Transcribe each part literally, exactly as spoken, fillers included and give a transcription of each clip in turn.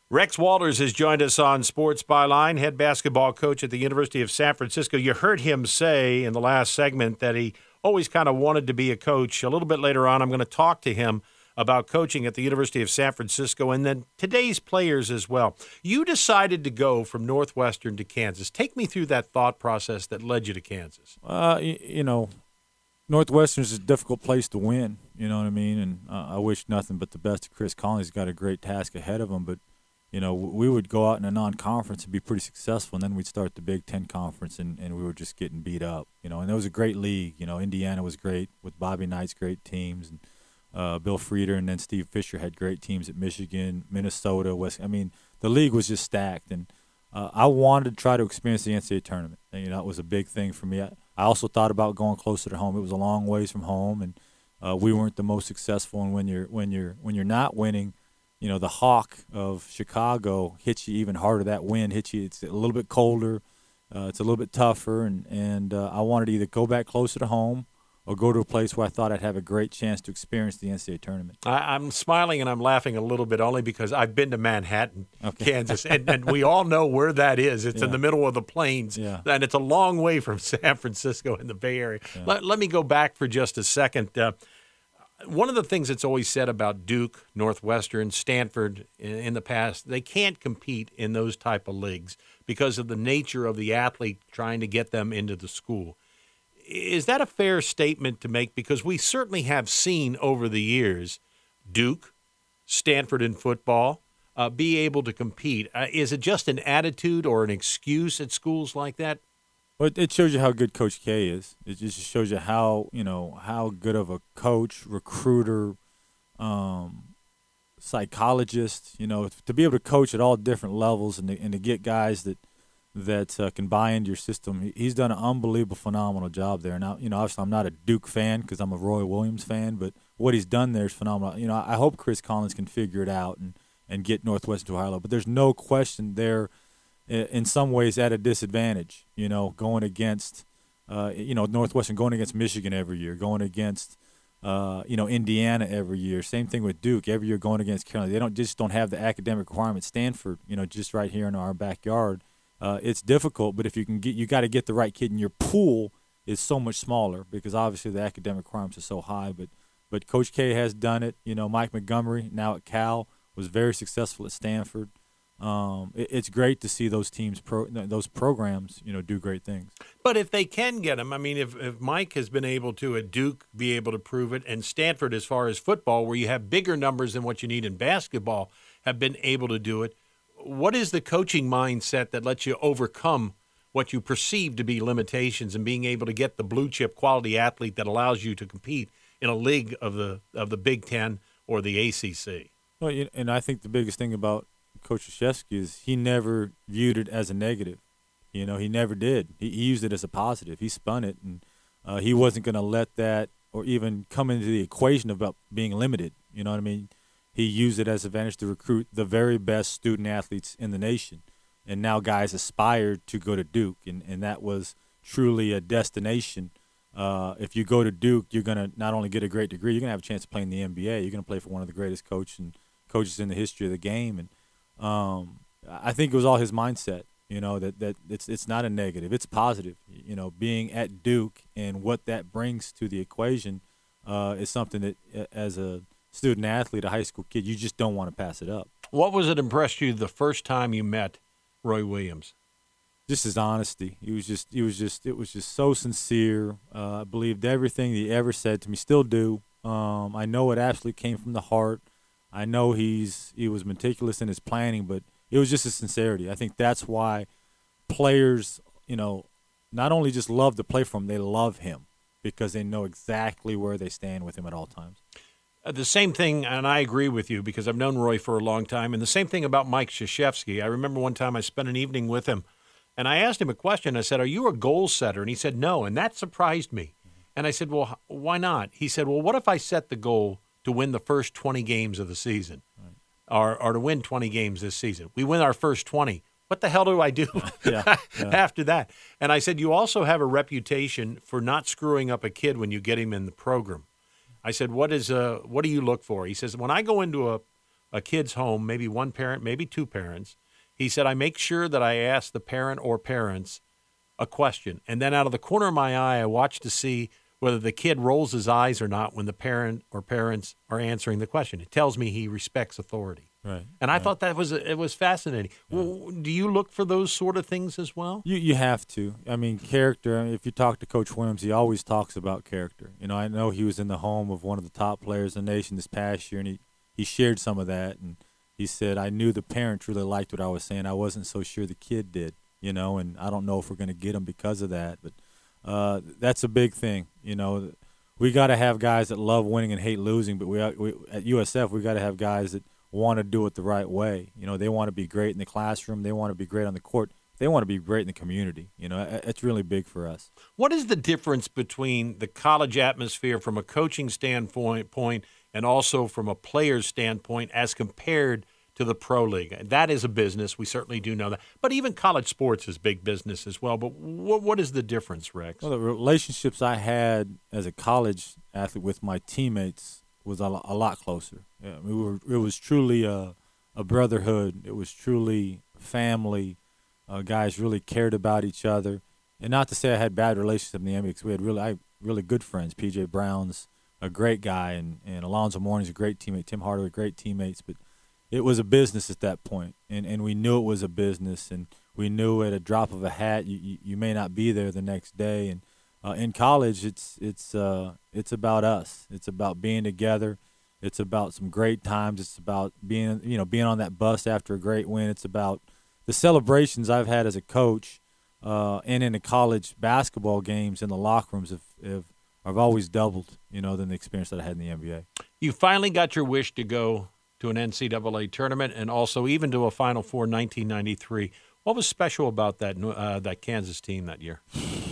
Rex Walters has joined us on Sports Byline, head basketball coach at the University of San Francisco. You heard him say in the last segment that he always kind of wanted to be a coach. A little bit later on, I'm going to talk to him about coaching at the University of San Francisco and then today's players as well. You decided to go from Northwestern to Kansas. Take me through that thought process that led you to Kansas. Uh, you, you know, Northwestern's a difficult place to win, you know what I mean? And uh, I wish nothing but the best of Chris Collins. He's got a great task ahead of him, but you know, we would go out in a non-conference and be pretty successful, and then we'd start the Big Ten Conference, and, and we were just getting beat up. You know, and it was a great league. You know, Indiana was great with Bobby Knight's great teams, and uh, Bill Frieder, and then Steve Fisher had great teams at Michigan, Minnesota, West. I mean, the league was just stacked, and uh, I wanted to try to experience the N C double A tournament. And, you know, it was a big thing for me. I, I also thought about going closer to home. It was a long ways from home, and uh, we weren't the most successful. And when you're when you're when you're not winning, you know, the hawk of Chicago hits you even harder. That wind hits you. It's a little bit colder. Uh, it's a little bit tougher. And, and uh, I wanted to either go back closer to home or go to a place where I thought I'd have a great chance to experience the N C double A tournament. I, I'm smiling and I'm laughing a little bit only because I've been to Manhattan, okay. Kansas, and, and we all know where that is. It's yeah. in the middle of the plains, yeah. and it's a long way from San Francisco in the Bay Area. Yeah. Let, let me go back for just a second. Uh, One of the things that's always said about Duke, Northwestern, Stanford in, in the past, they can't compete in those type of leagues because of the nature of the athlete trying to get them into the school. Is that a fair statement to make? Because we certainly have seen over the years Duke, Stanford in football, uh, be able to compete. Uh, is it just an attitude or an excuse at schools like that? Well, it shows you how good Coach K is. It just shows you how, you know, how good of a coach, recruiter, um, psychologist, you know, to be able to coach at all different levels and to, and to get guys that that uh, can buy into your system. He's done an unbelievable, phenomenal job there. Now, you know, obviously I'm not a Duke fan because I'm a Roy Williams fan, but what he's done there is phenomenal. You know, I hope Chris Collins can figure it out and, and get Northwestern to a high level. But there's no question there in some ways at a disadvantage, you know, going against, uh, you know, Northwestern going against Michigan every year, going against, uh, you know, Indiana every year. Same thing with Duke, every year going against Carolina. They don't just don't have the academic requirements. Stanford, you know, just right here in our backyard, uh, it's difficult. But if you can get, you got to get the right kid, and your pool is so much smaller because obviously the academic requirements are so high. But but Coach K has done it. You know, Mike Montgomery now at Cal was very successful at Stanford. Um, it, it's great to see those teams, pro, those programs, you know, do great things. But if they can get them, I mean, if, if Mike has been able to at Duke be able to prove it, and Stanford, as far as football, where you have bigger numbers than what you need in basketball, have been able to do it, what is the coaching mindset that lets you overcome what you perceive to be limitations and being able to get the blue chip quality athlete that allows you to compete in a league of the of the Big Ten or the A C C? Well, and I think the biggest thing about Coach Krzyzewski is he never viewed it as a negative. You know, he never did. He, he used it as a positive. He spun it, and uh, he wasn't going to let that or even come into the equation about being limited. You know what I mean? He used it as an advantage to recruit the very best student athletes in the nation. And now guys aspired to go to Duke, and, and that was truly a destination. Uh, if you go to Duke, you're going to not only get a great degree, you're going to have a chance to play in the N B A. You're going to play for one of the greatest coach and coaches in the history of the game. And Um, I think it was all his mindset, you know, that, that it's it's not a negative. It's positive. You know, being at Duke and what that brings to the equation uh, is something that, as a student athlete, a high school kid, you just don't want to pass it up. What was it impressed you the first time you met Roy Williams? Just his honesty. He was just, he was just, it was just so sincere. Uh, I believed everything he ever said to me. Still do. Um, I know it absolutely came from the heart. I know he's he was meticulous in his planning, but it was just his sincerity. I think that's why players, you know, not only just love to play for him, they love him because they know exactly where they stand with him at all times. Uh, the same thing, and I agree with you because I've known Roy for a long time, and the same thing about Mike Krzyzewski. I remember one time I spent an evening with him, and I asked him a question. I said, "Are you a goal setter?" And he said, "No," and that surprised me. And I said, "Well, why not?" He said, "Well, what if I set the goal to win the first twenty games of the season, right. or, or to win twenty games this season? We win our first twenty. What the hell do I do yeah, yeah. after that?" And I said, "You also have a reputation for not screwing up a kid when you get him in the program." I said, "What is uh, what do you look for?" He says, "When I go into a, a kid's home, maybe one parent, maybe two parents. He said, I make sure that I ask the parent or parents a question. And then out of the corner of my eye, I watch to see whether the kid rolls his eyes or not when the parent or parents are answering the question. It tells me he respects authority. Right. And I right. thought that was it was fascinating. Yeah. Well, do you look for those sort of things as well? You you have to. I mean, character. I mean, if you talk to Coach Williams, he always talks about character. You know, I know he was in the home of one of the top players in the nation this past year, and he, he shared some of that. And he said, I knew the parents really liked what I was saying. I wasn't so sure the kid did, you know, and I don't know if we're going to get him because of that. But uh, that's a big thing. You know, we got to have guys that love winning and hate losing, but we, we at U S F, we got to have guys that want to do it the right way. You know, they want to be great in the classroom. They want to be great on the court. They want to be great in the community. You know, it's really big for us. What is the difference between the college atmosphere from a coaching standpoint point and also from a player's standpoint as compared to the pro league? That is a business. We certainly do know that. But even college sports is big business as well. But what, what is the difference, Rex? Well, the relationships I had as a college athlete with my teammates was a, a lot closer. Yeah, we were, it was truly a, a brotherhood. It was truly family. Uh, guys really cared about each other. And not to say I had bad relationships in the N B A, because we had really, I, really good friends. P J Brown's a great guy, and, and Alonzo Mourning's a great teammate. Tim Hardaway, great teammates. But it was a business at that point, and, and we knew it was a business, and we knew at a drop of a hat you, you, you may not be there the next day. And uh, in college, it's it's uh, it's about us. It's about being together. It's about some great times. It's about being you know being on that bus after a great win. It's about the celebrations I've had as a coach uh, and in the college basketball games in the locker rooms have, have have always doubled, you know, than the experience that I had in the N B A. You finally got your wish to go to an N C double A tournament and also even to a Final Four in nineteen ninety-three. What was special about that uh, that Kansas team that year?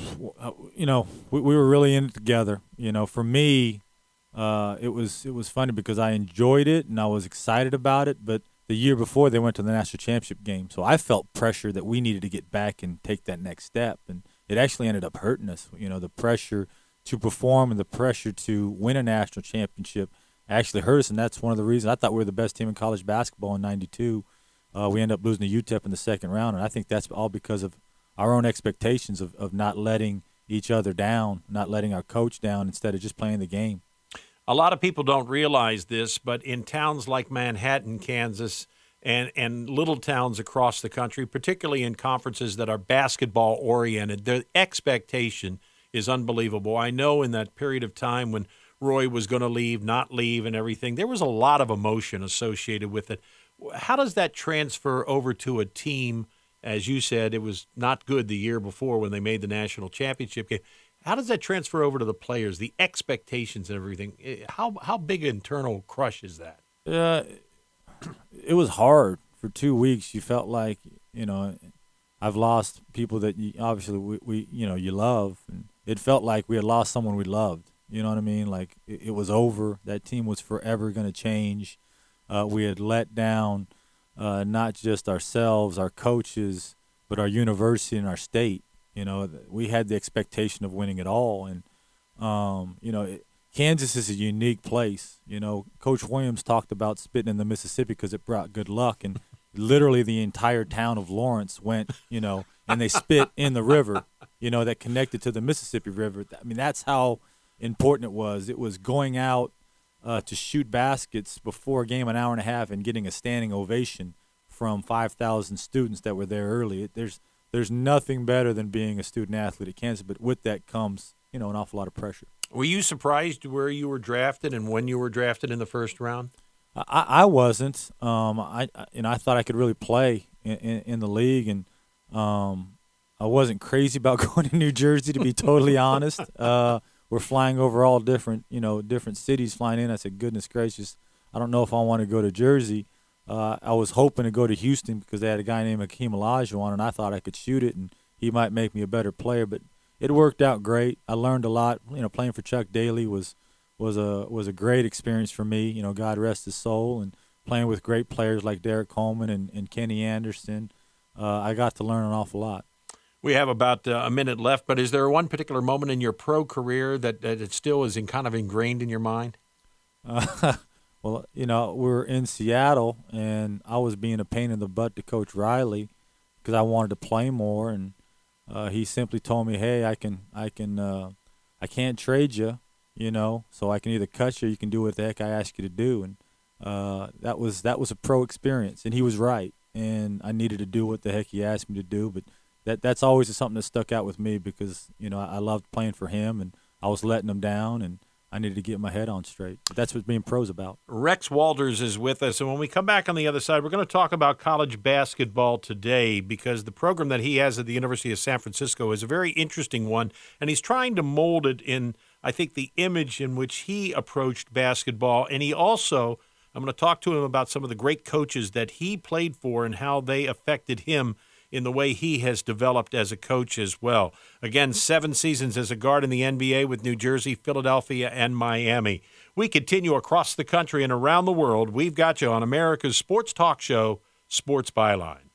You know, we, we were really in it together. You know, for me, uh, it was it was funny because I enjoyed it and I was excited about it. But the year before, they went to the national championship game, so I felt pressure that we needed to get back and take that next step. And it actually ended up hurting us. You know, the pressure to perform and the pressure to win a national championship actually hurt us, and that's one of the reasons I thought we were the best team in college basketball in ninety-two. Uh, we ended up losing to U T E P in the second round, and I think that's all because of our own expectations of, of not letting each other down, not letting our coach down instead of just playing the game. A lot of people don't realize this, but in towns like Manhattan, Kansas, and, and little towns across the country, particularly in conferences that are basketball-oriented, the expectation is unbelievable. I know in that period of time when Roy was going to leave, not leave, and everything, there was a lot of emotion associated with it. How does that transfer over to a team? As you said, it was not good the year before when they made the national championship game. How does that transfer over to the players, the expectations and everything? How how big an internal crush is that? Uh, it was hard for two weeks. You felt like, you know, I've lost people that you, obviously we, we, you know, you love. And it felt like we had lost someone we loved. You know what I mean? Like it, it was over. That team was forever going to change. Uh, we had let down uh, not just ourselves, our coaches, but our university and our state. You know, we had the expectation of winning it all. And, um, you know, it, Kansas is a unique place. You know, Coach Williams talked about spitting in the Mississippi because it brought good luck. And literally the entire town of Lawrence went, you know, and they spit in the river, you know, that connected to the Mississippi River. I mean, that's how important it was. It was going out uh, to shoot baskets before a game an hour and a half and getting a standing ovation from five thousand students that were there early. It, there's there's nothing better than being a student athlete at Kansas, but with that comes, you know, an awful lot of pressure. Were you surprised where you were drafted and when you were drafted in the first round? I, I wasn't. Um, I you know I thought I could really play in, in, in the league, and um, I wasn't crazy about going to New Jersey, to be totally honest. Uh, we're flying over all different you know different cities flying in. I said, goodness gracious, I don't know if I want to go to Jersey. Uh, I was hoping to go to Houston because they had a guy named Hakeem Olajuwon, and I thought I could shoot it, and he might make me a better player. But it worked out great. I learned a lot. You know, playing for Chuck Daly was was a was a great experience for me. You know, God rest his soul, and playing with great players like Derek Coleman and, and Kenny Anderson, uh, I got to learn an awful lot. We have about uh, a minute left, but is there one particular moment in your pro career that, that it still is in kind of ingrained in your mind? Uh, Well, you know, we were in Seattle, and I was being a pain in the butt to Coach Riley because I wanted to play more, and uh, he simply told me, "Hey, I can, I can, uh, I can't trade you, you know, so I can either cut you, or you can do what the heck I ask you to do." And uh, that was that was a pro experience, and he was right, and I needed to do what the heck he asked me to do. But that that's always something that stuck out with me because you know I, I loved playing for him, and I was letting him down, and I needed to get my head on straight. But that's what being pro's about. Rex Walters is with us, and when we come back on the other side, we're going to talk about college basketball today because the program that he has at the University of San Francisco is a very interesting one, and he's trying to mold it in, I think, the image in which he approached basketball. And he also, I'm going to talk to him about some of the great coaches that he played for and how they affected him in the way he has developed as a coach as well. Again, seven seasons as a guard in the N B A with New Jersey, Philadelphia, and Miami. We continue across the country and around the world. We've got you on America's sports talk show, Sports Byline.